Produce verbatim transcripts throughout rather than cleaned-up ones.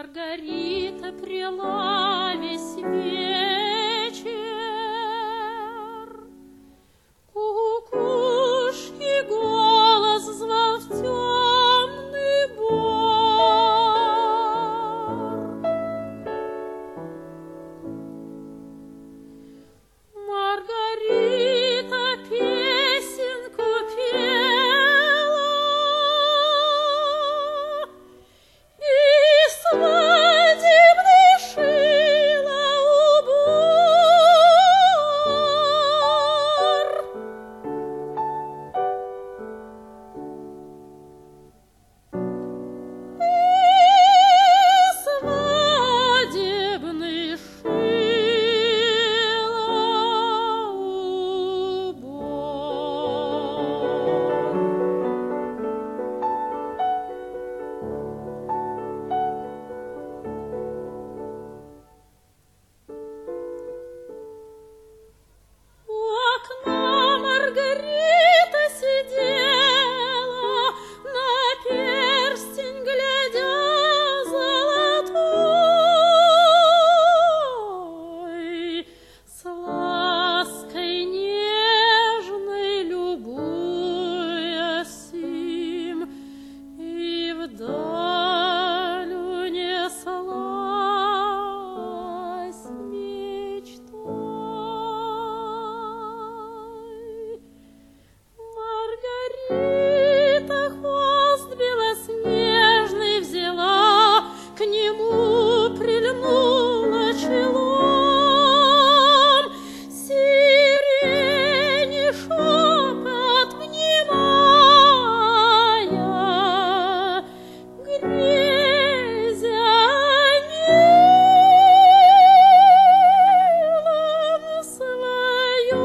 Маргарита прила весь вечер кукушки голос звал в темный бор. Маргарита песенку пела и свадебный шила убор. И свадебный шила убор. У окна Маргарита сидела, на перстень глядя золотой, с лаской нежной любуясь им, и вдаль унеслась мечтой. Маргарита хвост белоснежный взяла, к нему прильнула челом, сирени шепот внимая, грезя милом своем.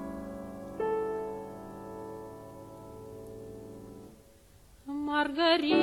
Маргарита